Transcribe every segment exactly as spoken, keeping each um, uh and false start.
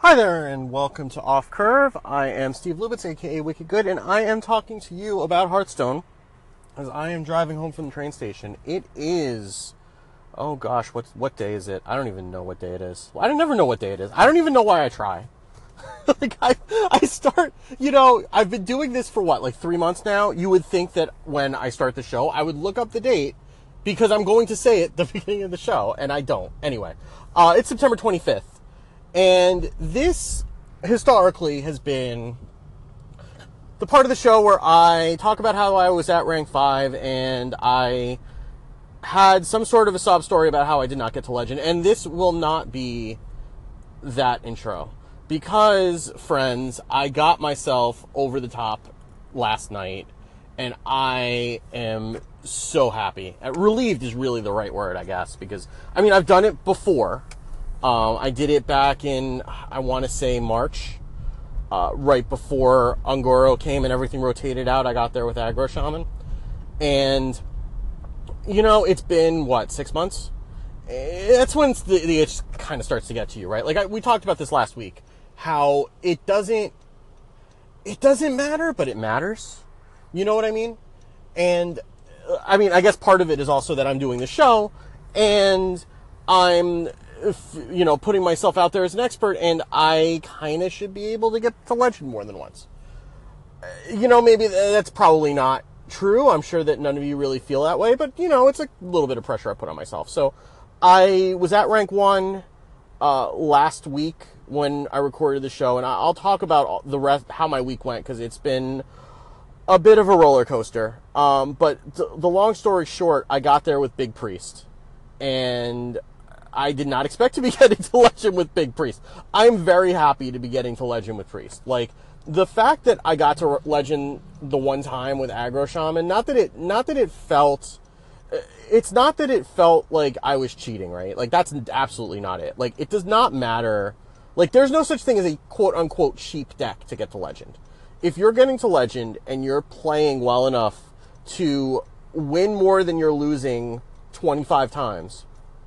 Hi there, and welcome to Off Curve. I am Steve Lubitz, aka Wicked Good, and I am talking to you about Hearthstone as I am driving home from the train station. It is, oh gosh, what what day is it? I don't even know what day it is. I never know what day it is. I don't even know why I try. like I, I start, you know, I've been doing this for what, like three months now. You would think that when I start the show, I would look up the date because I'm going to say it at the beginning of the show, and I don't. Anyway, uh, it's September twenty-fifth. And this, historically, has been the part of the show where I talk about how I was at rank five and I had some sort of a sob story about how I did not get to Legend. And this will not be that intro. Because, friends, I got myself over the top last night. And I am so happy. Relieved is really the right word, I guess. Because, I mean, I've done it before. Um, I did it back in, I want to say March, uh, right before Un'Goro came and everything rotated out. I got there with Aggro Shaman. And, you know, it's been, what, six months? That's when the, the itch kind of starts to get to you, right? Like, I, we talked about this last week, how it doesn't, it doesn't matter, but it matters. You know what I mean? And, I mean, I guess part of it is also that I'm doing the show, and I'm... you know, putting myself out there as an expert, and I kind of should be able to get to Legend more than once. You know, maybe that's probably not true. I'm sure that none of you really feel that way, but, you know, it's a little bit of pressure I put on myself. So, I was at rank one uh, last week when I recorded the show, and I'll talk about the rest, how my week went, because it's been a bit of a roller coaster. Um, but th- the long story short, I got there with Big Priest, and I did not expect to be getting to Legend with Big Priest. I'm very happy to be getting to Legend with Priest. Like, the fact that I got to Legend the one time with Aggro Shaman, not that it, not that it felt, it's not that it felt like I was cheating, right? Like, that's absolutely not it. Like, it does not matter. Like, there's no such thing as a quote-unquote cheap deck to get to Legend. If you're getting to Legend and you're playing well enough to win more than you're losing twenty-five times,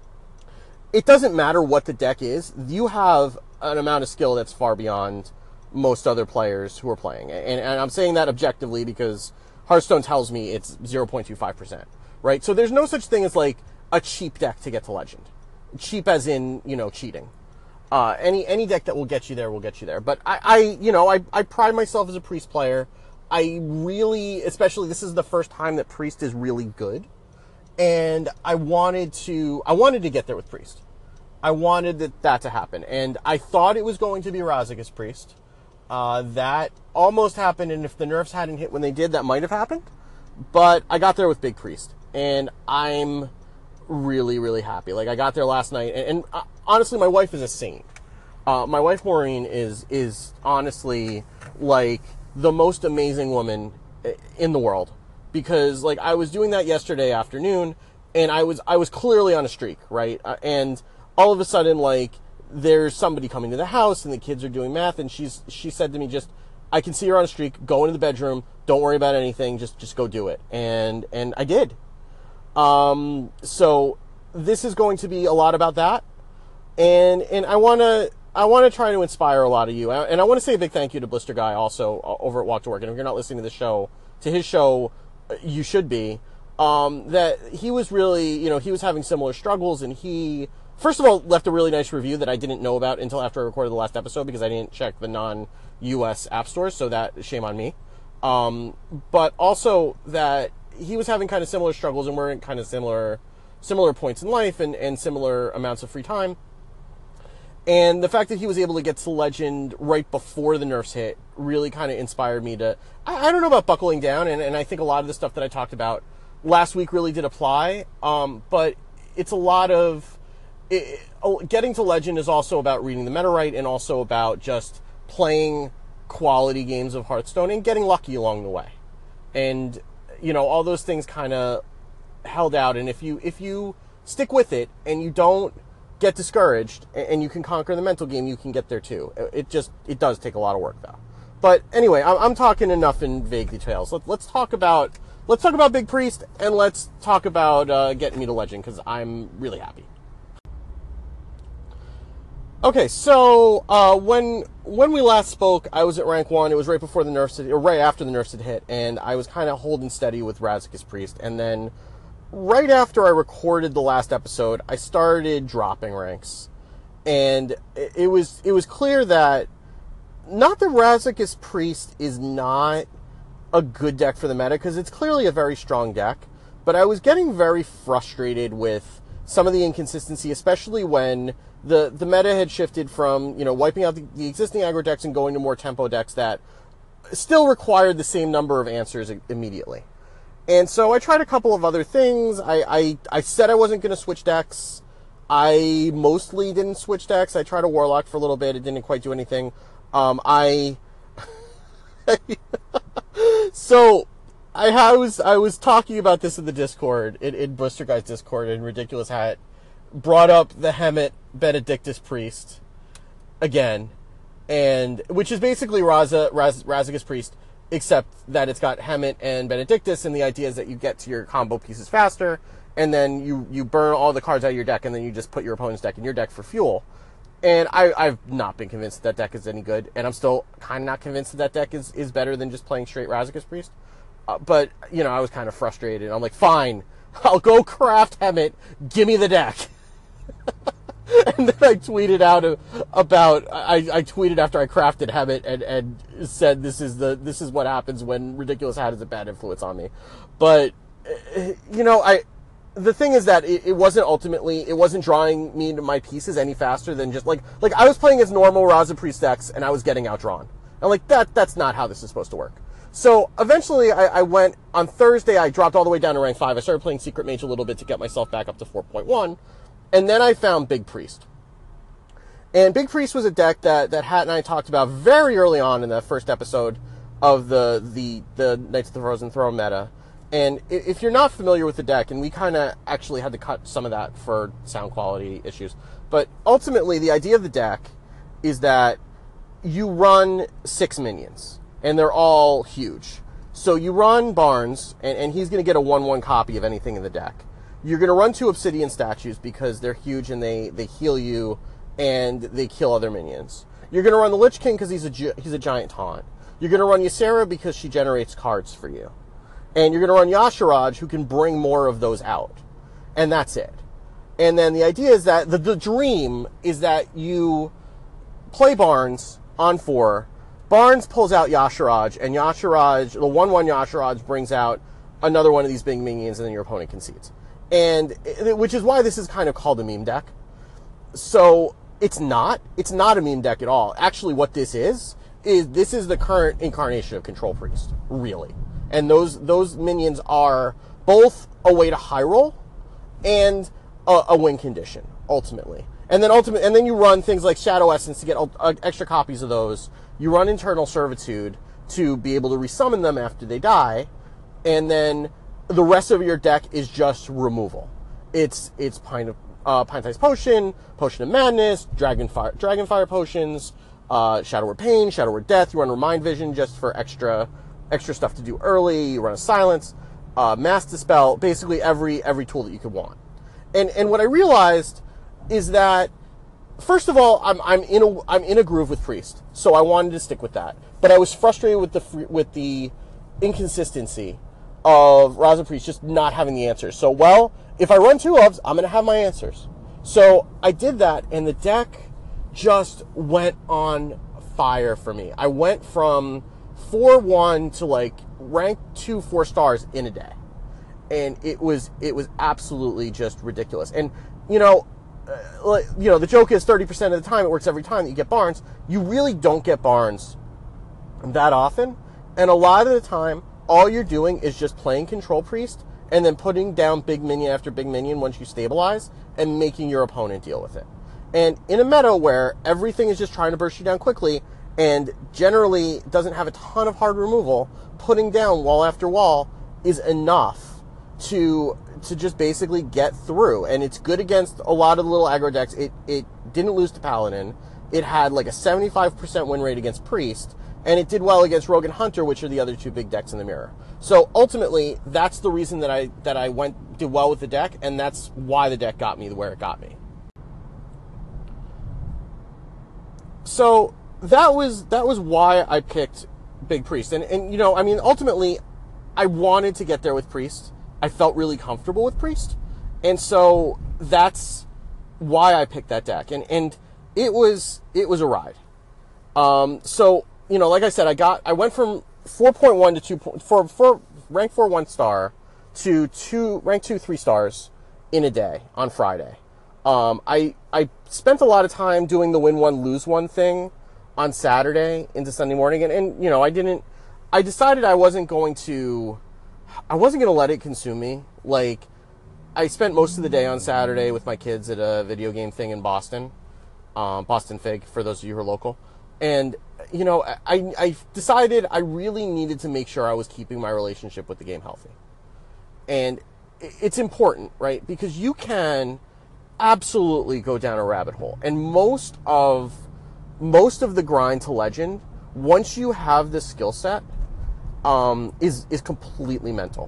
it doesn't matter what the deck is. You have an amount of skill that's far beyond most other players who are playing. And, and I'm saying that objectively because Hearthstone tells me it's zero point two five percent, right? So there's no such thing as like a cheap deck to get to Legend. Cheap as in, you know, cheating. Uh, any any deck that will get you there will get you there. But I, I you know, I, I pride myself as a Priest player. I really, especially this is the first time that Priest is really good. And I wanted to, I wanted to get there with Priest. I wanted that, that to happen. And I thought it was going to be Razakus Priest. Uh, that almost happened, and if the nerfs hadn't hit when they did, that might have happened. But I got there with Big Priest. And I'm really, really happy. Like, I got there last night, and, and uh, honestly, my wife is a saint. Uh, my wife, Maureen, is, is honestly, like, the most amazing woman in the world. Because, like, I was doing that yesterday afternoon, and I was I was clearly on a streak, right? Uh, and all of a sudden, like, there's somebody coming to the house, and the kids are doing math, and she's she said to me, just, I can see you're on a streak, go into the bedroom, don't worry about anything, just just go do it. And and I did. Um, so, this is going to be a lot about that. And and I want to I want to try to inspire a lot of you. And I want to say a big thank you to Blister Guy also over at Walk to Work. And if you're not listening to the show, to his show, you should be, um, that he was really, you know, he was having similar struggles, and he, first of all, left a really nice review that I didn't know about until after I recorded the last episode, because I didn't check the non-U S app stores, so that, shame on me. Um, but also that he was having kind of similar struggles, and we're in kind of similar, similar points in life, and, and similar amounts of free time. And the fact that he was able to get to Legend right before the nerfs hit really kind of inspired me to, I, I don't know about buckling down, and, and I think a lot of the stuff that I talked about last week really did apply, um, but it's a lot of, it, getting to Legend is also about reading the meta right, and also about just playing quality games of Hearthstone and getting lucky along the way. And, you know, all those things kind of held out, and if you, if you stick with it, and you don't get discouraged, and you can conquer the mental game, you can get there too. It just, it does take a lot of work though. But anyway, I'm, I'm talking enough in vague details. Let, let's talk about, let's talk about Big Priest, and let's talk about uh, getting me to Legend, because I'm really happy. Okay, so uh, when when we last spoke, I was at rank one. It was right before the nerfs, had, or right after the nerfs had hit, and I was kind of holding steady with Razakis Priest. And then, right after I recorded the last episode, I started dropping ranks, and it, it was it was clear that not that Razakis Priest is not a good deck for the meta, because it's clearly a very strong deck, but I was getting very frustrated with some of the inconsistency, especially when the the meta had shifted from, you know, wiping out the, the existing aggro decks and going to more tempo decks that still required the same number of answers immediately. And so I tried a couple of other things. I, I, I said I wasn't going to switch decks. I mostly didn't switch decks. I tried a Warlock for a little bit. It didn't quite do anything. Um, I... so... I was I was talking about this in the Discord, in, in Booster Guy's Discord, and Ridiculous Hat brought up the Hemet Benedictus Priest again, and which is basically Raza, Raz, Razakis Priest, except that it's got Hemet and Benedictus, and the idea is that you get to your combo pieces faster, and then you, you burn all the cards out of your deck, and then you just put your opponent's deck in your deck for fuel. And I, I've not been convinced that deck is any good, and I'm still kind of not convinced that that deck is, is better than just playing straight Razakis Priest. Uh, but, you know, I was kind of frustrated. I'm like, fine, I'll go craft Hemet, give me the deck. And then I tweeted out about, I, I tweeted after I crafted Hemet and, and said this is the this is what happens when Ridiculous Hat is a bad influence on me. But, you know, I the thing is that it, it wasn't ultimately, it wasn't drawing me into my pieces any faster than just, like, like I was playing as normal Raza Priest decks and I was getting outdrawn. I'm like, that that's not how this is supposed to work. So eventually I, I went, on Thursday I dropped all the way down to rank five. I started playing Secret Mage a little bit to get myself back up to four point one. And then I found Big Priest. And Big Priest was a deck that, that Hat and I talked about very early on in the first episode of the, the, the Knights of the Frozen Throne meta. And if you're not familiar with the deck, and we kind of actually had to cut some of that for sound quality issues, but ultimately the idea of the deck is that you run six minions. And they're all huge. So you run Barnes, and, and he's going to get a one one copy of anything in the deck. You're going to run two Obsidian statues because they're huge and they, they heal you and they kill other minions. You're going to run the Lich King because he's a, he's a giant taunt. You're going to run Ysera because she generates cards for you. And you're going to run Yasharaj, who can bring more of those out. And that's it. And then the idea is that, the, the dream is that you play Barnes on four. Barnes pulls out Yasharaj, and Yasharaj, the one one Yasharaj brings out another one of these big minions, and then your opponent concedes. And, which is why this is kind of called a meme deck. So, it's not. It's not a meme deck at all. Actually, what this is, is this is the current incarnation of Control Priest, really. And those those minions are both a way to high roll and a, a win condition, ultimately. And then ultimate, and then you run things like Shadow Essence to get uh, extra copies of those. You run Internal Servitude to be able to resummon them after they die, and then the rest of your deck is just removal. It's it's Pine of uh, Pine-Sized Potion, Potion of Madness, Dragonfire Dragonfire potions, uh, Shadow Word Pain, Shadow Word Death. You run Remind Vision just for extra extra stuff to do early. You run a Silence, uh, Mass Dispel, basically every every tool that you could want. And and what I realized is that, first of all, I'm I'm in a I'm in a groove with Priest, so I wanted to stick with that. But I was frustrated with the with the inconsistency of Raza Priest just not having the answers. So, well, if I run two ofs, I'm going to have my answers. So I did that, and the deck just went on fire for me. I went from four one to like rank two four stars in a day, and it was it was absolutely just ridiculous. And you know. Uh, you know, the joke is thirty percent of the time, it works every time that you get Barnes. You really don't get Barnes that often. And a lot of the time, all you're doing is just playing Control Priest and then putting down big minion after big minion once you stabilize and making your opponent deal with it. And in a meta where everything is just trying to burst you down quickly and generally doesn't have a ton of hard removal, putting down wall after wall is enough to to just basically get through. And it's good against a lot of the little aggro decks. It it didn't lose to Paladin. It had like a seventy-five percent win rate against Priest, and it did well against Rogue and Hunter, which are the other two big decks in the mirror. So ultimately, that's the reason that I that I went did well with the deck, and that's why the deck got me where it got me. so that was that was why I picked Big Priest. And, and, you know, I mean, ultimately, I wanted to get there with Priest. I felt really comfortable with Priest. And so that's why I picked that deck. And, and it was, it was a ride. Um, so, you know, like I said, I got, I went from four point one to two, for, for rank four, one star to two, rank two, three stars in a day on Friday. Um, I, I spent a lot of time doing the win one, lose one thing on Saturday into Sunday morning. And, and, you know, I didn't, I decided I wasn't going to, I wasn't going to let it consume me. Like, I spent most of the day on Saturday with my kids at a video game thing in Boston, um, Boston Fig, for those of you who are local. And, you know, I, I decided I really needed to make sure I was keeping my relationship with the game healthy. And it's important, right? Because you can absolutely go down a rabbit hole. And most of, most of the grind to Legend, once you have this skill set, um, is, is completely mental.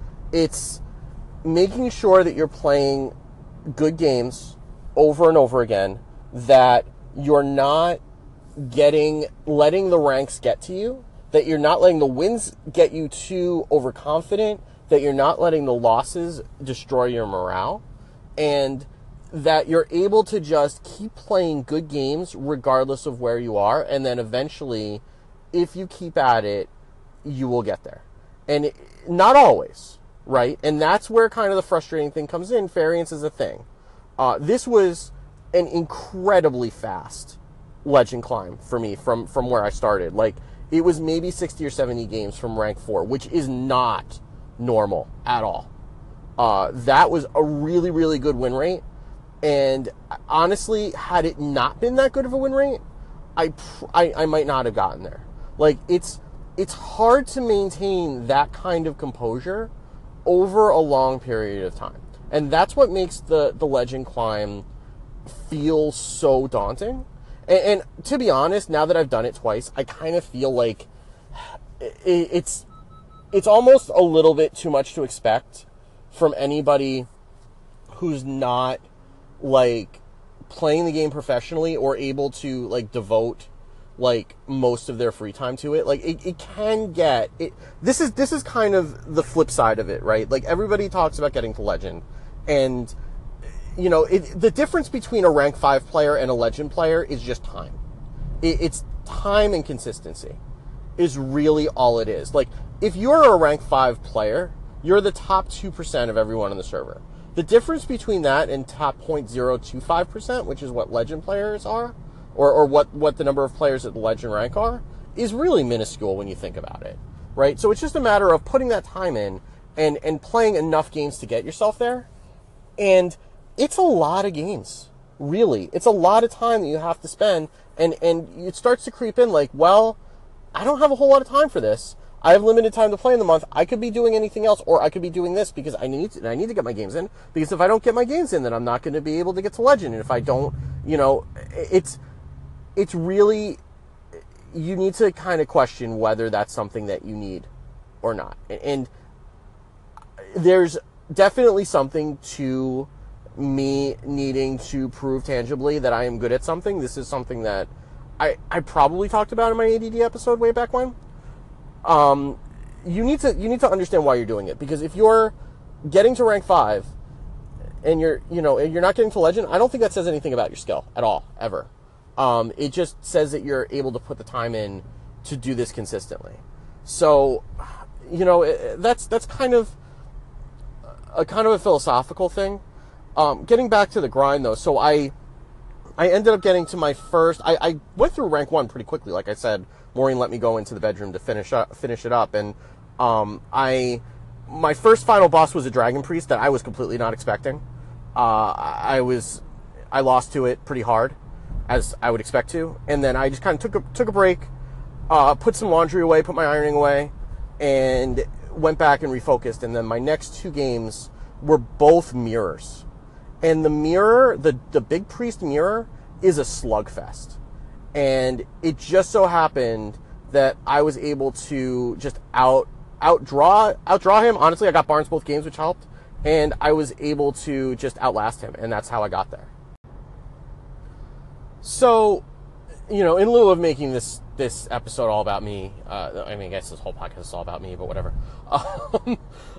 It's making sure that you're playing good games over and over again, that you're not getting, letting the ranks get to you, that you're not letting the wins get you too overconfident, that you're not letting the losses destroy your morale, and that you're able to just keep playing good games regardless of where you are, and then eventually, if you keep at it, you will get there. And it, not always, right? And that's where kind of the frustrating thing comes in. Variance is a thing. Uh, this was an incredibly fast Legend climb for me from, from where I started. Like, it was maybe sixty or seventy games from rank four, which is not normal at all. Uh, that was a really, really good win rate. And honestly, had it not been that good of a win rate, I, I, I might not have gotten there. Like, it's, it's hard to maintain that kind of composure over a long period of time. And that's what makes the, the Legend climb feel so daunting. And, and to be honest, now that I've done it twice, I kind of feel like it, it's, it's almost a little bit too much to expect from anybody who's not, like, playing the game professionally or able to, like, devote, like, most of their free time to it. Like, it, it can get, it, this is, this is kind of the flip side of it, right? Like, everybody talks about getting to Legend, and, you know, it, the difference between a rank five player and a Legend player is just time. It, it's time and consistency is really all it is. Like, if you're a rank five player, you're the top two percent of everyone on the server. The difference between that and top zero point zero two five percent, which is what Legend players are, or, or what, what the number of players at the Legend rank are, is really minuscule when you think about it, right? So it's just a matter of putting that time in and, and playing enough games to get yourself there. And it's a lot of games, really. It's a lot of time that you have to spend, and, and it starts to creep in like, well, I don't have a whole lot of time for this. I have limited time to play in the month. I could be doing anything else, or I could be doing this because I need to, I need to get my games in, because if I don't get my games in, then I'm not going to be able to get to Legend. And if I don't, you know, it's, it's really, you need to kind of question whether that's something that you need or not. And there's definitely something to me needing to prove tangibly that I am good at something. This is something that I, I probably talked about in my A D D episode way back when. Um, you need to, you need to understand why you're doing it, because if you're getting to rank five and you're, you know, you're not getting to Legend, I don't think that says anything about your skill at all, ever. Um, it just says that you're able to put the time in to do this consistently. So, you know, that's, that's kind of a kind of a philosophical thing. Um, getting back to the grind though. So I, I ended up getting to my first, I, I went through rank one pretty quickly. Like I said, Maureen let me go into the bedroom to finish up, finish it up. And, um, I, my first final boss was a Dragon Priest that I was completely not expecting. Uh, I was, I lost to it pretty hard, as I would expect to. And then I just kind of took a, took a break, uh, put some laundry away, put my ironing away, and went back and refocused. And then my next two games were both mirrors. And the mirror, the, the Big Priest mirror, is a slugfest. And it just so happened that I was able to just out outdraw outdraw him. Honestly, I got Barnes both games, which helped. And I was able to just outlast him. And that's how I got there. So, you know, in lieu of making this this episode all about me, uh, I mean, I guess this whole podcast is all about me, but whatever. Um,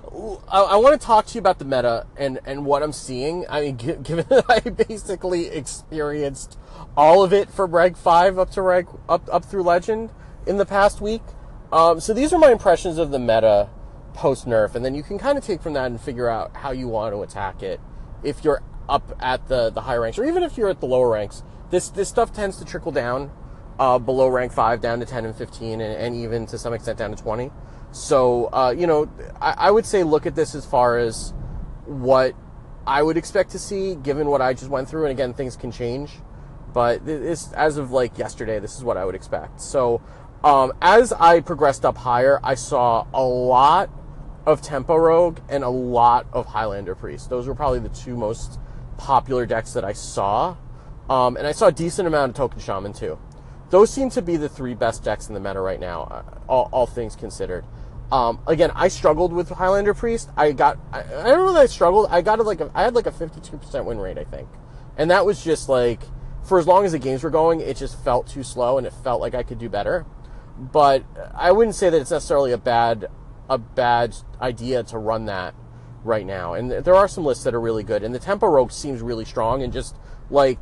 I, I want to talk to you about the meta and, and what I'm seeing. I mean, given that I basically experienced all of it from Reg five up to Reg up up through Legend in the past week. Um, so these are my impressions of the meta post nerf, and then you can kind of take from that and figure out how you want to attack it if you're up at the the higher ranks, or even if you're at the lower ranks. This this stuff tends to trickle down uh, below rank five, down to ten and fifteen, and, and even to some extent down to twenty. So, uh, you know, I, I would say look at this as far as what I would expect to see, given what I just went through. And again, things can change. But this, as of like yesterday, this is what I would expect. So, um, as I progressed up higher, I saw a lot of Tempo Rogue and a lot of Highlander Priest. Those were probably the two most popular decks that I saw. Um, and I saw a decent amount of Token Shaman too. Those seem to be the three best decks in the meta right now, uh, all, all things considered. Um, again, I struggled with Highlander Priest. I got, I, I don't know that I struggled. I got a, like, a, I had like a fifty-two percent win rate, I think. And that was just like, for as long as the games were going, it just felt too slow and it felt like I could do better. But I wouldn't say that it's necessarily a bad, a bad idea to run that right now. And there are some lists that are really good. And the Tempo Rogue seems really strong, and just like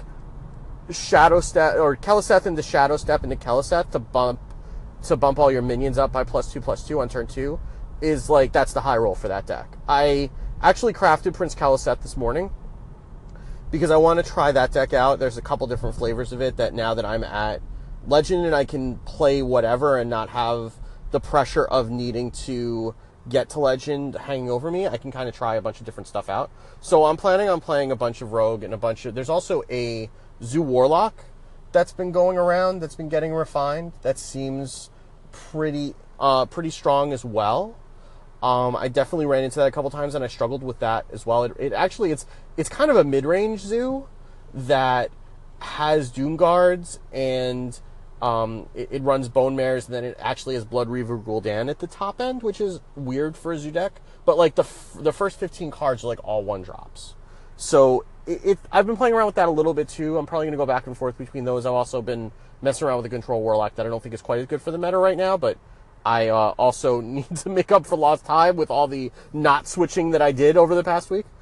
Shadow Step, or Keleseth into Shadow Step into Keleseth to bump to bump all your minions up by plus two, plus two on turn two is like, that's the high roll for that deck. I actually crafted Prince Keleseth this morning because I want to try that deck out. There's a couple different flavors of it that now that I'm at Legend and I can play whatever and not have the pressure of needing to get to Legend hanging over me, I can kind of try a bunch of different stuff out. So I'm planning on playing a bunch of Rogue and a bunch of, there's also a Zoo Warlock that's been going around, that's been getting refined, that seems pretty uh, pretty strong as well. Um, I definitely ran into that a couple times, and I struggled with that as well. It, it actually, it's it's kind of a mid-range zoo that has Doom Guards, and um, it, it runs Bone Mares, and then it actually has Blood Reaver Gul'dan at the top end, which is weird for a zoo deck. But like the f- the first fifteen cards are like all one drops. So it, it, I've been playing around with that a little bit too. I'm probably going to go back and forth between those. I've also been messing around with the Control Warlock that I don't think is quite as good for the meta right now, but I uh, also need to make up for lost time with all the not switching that I did over the past week.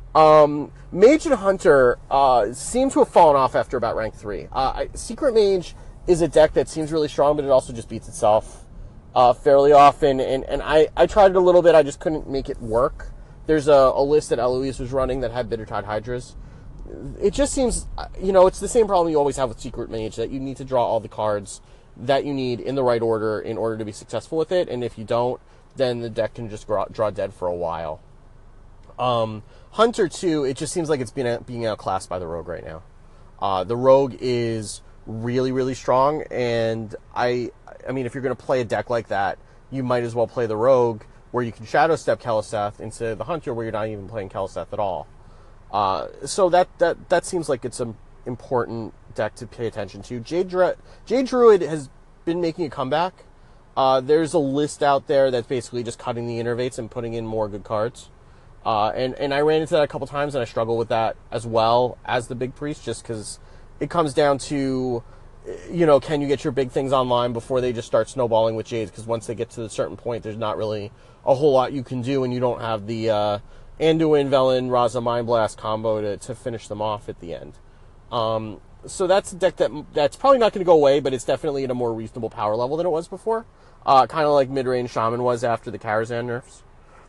Um, Mage and Hunter uh, seem to have fallen off after about rank three. Uh, I, Secret Mage is a deck that seems really strong, but it also just beats itself uh, fairly often, and, and I, I tried it a little bit. I just couldn't make it work. There's a, a list that Eloise was running that had Bittertide Hydras. It just seems, you know, it's the same problem you always have with Secret Mage, that you need to draw all the cards that you need in the right order in order to be successful with it, and if you don't, then the deck can just draw, draw dead for a while. Um, Hunter, too, it just seems like it's being, being outclassed by the Rogue right now. Uh, the Rogue is really, really strong, and I, I mean, if you're going to play a deck like that, you might as well play the Rogue, where you can Shadow Step Keleseth, instead of the Hunter, where you're not even playing Keleseth at all. Uh, so that, that, that seems like it's an important deck to pay attention to. Jade, Dru- Jade Druid has been making a comeback. Uh, there's a list out there that's basically just cutting the innervates and putting in more good cards. Uh, and, and I ran into that a couple times, and I struggle with that as well as the Big Priest, just because it comes down to, you know, can you get your big things online before they just start snowballing with Jades? Because once they get to a certain point, there's not really a whole lot you can do, and you don't have the uh, Anduin, Velen, Raza, Mind Blast combo to, to finish them off at the end. Um, so that's a deck that that's probably not going to go away, but it's definitely at a more reasonable power level than it was before. Uh, kind of like mid-range Shaman was after the Karazhan nerfs.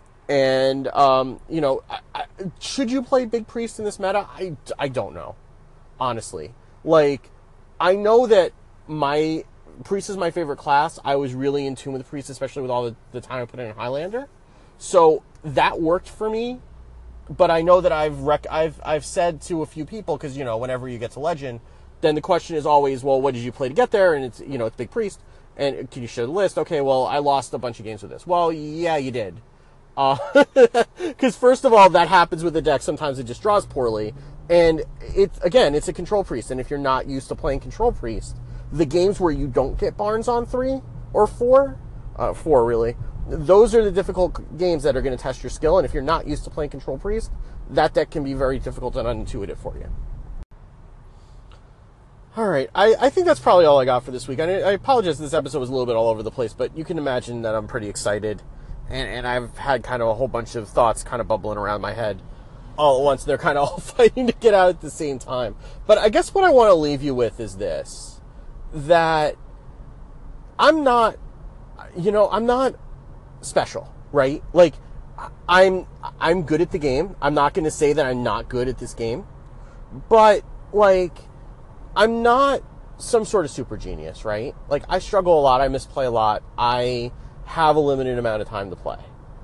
And, um, you know, I, I, should you play Big Priest in this meta? I, I don't know, honestly. Like, I know that my Priest is my favorite class. I was really in tune with Priest, especially with all the, the time I put in Highlander. So that worked for me. But I know that I've rec- I've I've said to a few people, because, you know, whenever you get to Legend, then the question is always, well, what did you play to get there? And it's, you know, it's Big Priest. And can you show the list? Okay, well, I lost a bunch of games with this. Well, yeah, you did. Because uh, first of all, that happens with the deck. Sometimes it just draws poorly. And it's, again, it's a Control Priest. And if you're not used to playing Control Priest, the games where you don't get Barnes on three or four, uh, four really, those are the difficult games that are going to test your skill. And if you're not used to playing Control Priest, that deck can be very difficult and unintuitive for you. All right, I, I think that's probably all I got for this week. I, I apologize, this episode was a little bit all over the place, but you can imagine that I'm pretty excited, and, and I've had kind of a whole bunch of thoughts kind of bubbling around my head all at once. They're kind of all fighting to get out at the same time. But I guess what I want to leave you with is this, that I'm not, you know, I'm not special, right? Like, I'm I'm good at the game. I'm not going to say that I'm not good at this game. But, like, I'm not some sort of super genius, right? Like, I struggle a lot. I misplay a lot. I have a limited amount of time to play.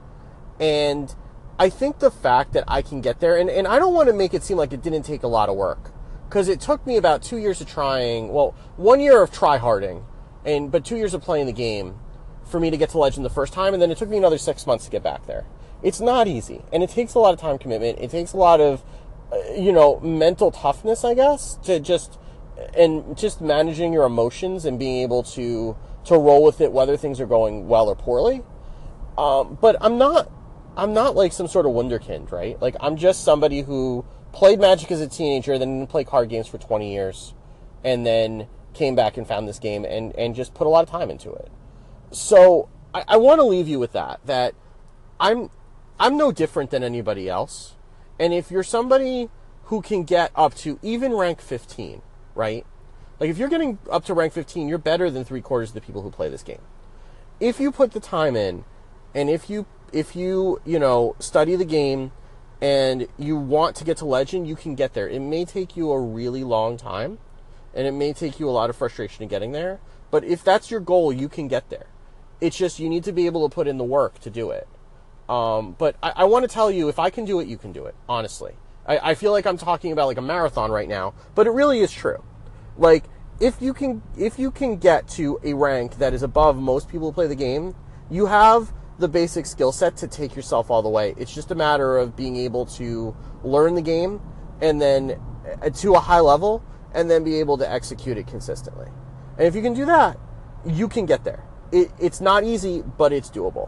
And I think the fact that I can get there, and, and I don't want to make it seem like it didn't take a lot of work, because it took me about two years of trying, well, one year of try-harding, and but two years of playing the game for me to get to Legend the first time, and then it took me another six months to get back there. It's not easy, and it takes a lot of time commitment. It takes a lot of, uh, you know, mental toughness, I guess, to just, and just managing your emotions and being able to, to roll with it, whether things are going well or poorly. Um, but I'm not, I'm not like some sort of wunderkind, right? Like, I'm just somebody who played Magic as a teenager, then didn't play card games for twenty years, and then came back and found this game and, and just put a lot of time into it. So I, I want to leave you with that, that I'm I'm no different than anybody else. And if you're somebody who can get up to even rank fifteen, right? Like, if you're getting up to rank fifteen, you're better than three quarters of the people who play this game. If you put the time in, and if you, if you, you know, study the game, and you want to get to Legend, you can get there. It may take you a really long time, and it may take you a lot of frustration in getting there, but if that's your goal, you can get there. It's just, you need to be able to put in the work to do it. Um, but I, I want to tell you, if I can do it, you can do it, honestly. I, I feel like I'm talking about like a marathon right now, but it really is true. Like, if you can, if you can get to a rank that is above most people who play the game, you have the basic skill set to take yourself all the way. It's just a matter of being able to learn the game, and then uh, to a high level, and then be able to execute it consistently. And if you can do that, you can get there. It, it's not easy, but it's doable.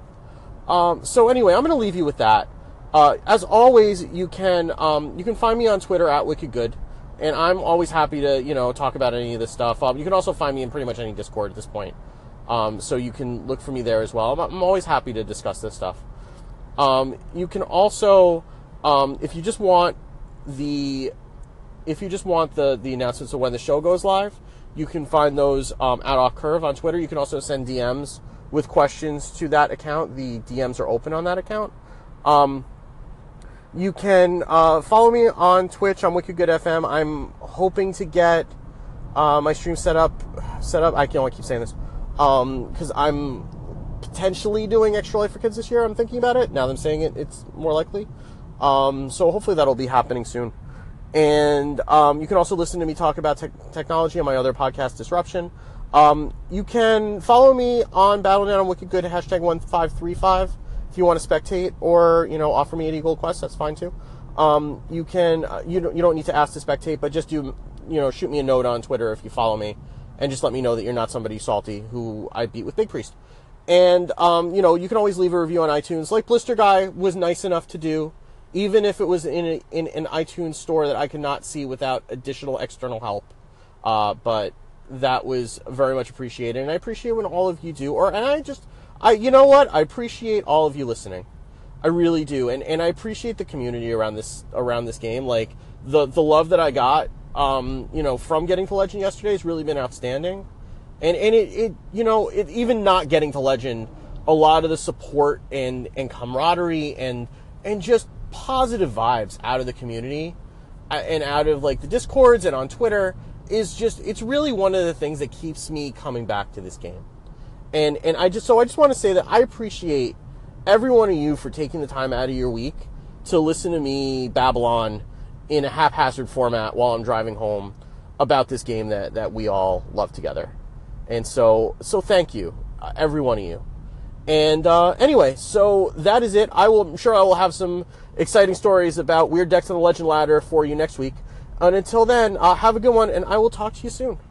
Um, so anyway, I'm going to leave you with that. Uh, as always, you can um, you can find me on Twitter at WickedGood, and I'm always happy to, you know, talk about any of this stuff. Um, you can also find me in pretty much any Discord at this point, um, so you can look for me there as well. I'm, I'm always happy to discuss this stuff. Um, you can also, um, if you just want the if you just want the the announcements of when the show goes live, you can find those um, at Off Curve on Twitter. You can also send D Ms with questions to that account. The D Ms are open on that account. Um, you can uh, follow me on Twitch on Wicked Good F M. I'm hoping to get uh, my stream set up. Set up. I can only keep saying this because um, I'm potentially doing Extra Life for Kids this year. I'm thinking about it. Now that I'm saying it, it's more likely. Um, so hopefully that'll be happening soon. And um, you can also listen to me talk about te- technology on my other podcast, Disruption. Um, you can follow me on Battle Net on Wicked Good, hashtag one five three five, if you want to spectate, or, you know, offer me an Eagle Quest, that's fine too. Um, you can, uh, you don't, you don't need to ask to spectate, but just do, you know, shoot me a note on Twitter if you follow me, and just let me know that you're not somebody salty who I beat with Big Priest. And, um, you know, you can always leave a review on iTunes, like Blister Guy was nice enough to do, even if it was in, a, in an iTunes store that I could not see without additional external help. Uh, but that was very much appreciated, and I appreciate when all of you do. Or and I just, I you know what? I appreciate all of you listening. I really do, and and I appreciate the community around this around this game. Like the the love that I got, um, you know, from getting to Legend yesterday has really been outstanding. And and it, it you know, it, even not getting to Legend, a lot of the support and and camaraderie and and just positive vibes out of the community and out of like the Discords and on Twitter is just, it's really one of the things that keeps me coming back to this game. And and I just, so I just want to say that I appreciate every one of you for taking the time out of your week to listen to me babble on in a haphazard format while I'm driving home about this game that, that we all love together. And so, so thank you, uh, every one of you. And uh, anyway, so that is it. I will, I'm sure I will have some exciting stories about weird decks on the Legend Ladder for you next week. And until then, uh, have a good one, and I will talk to you soon.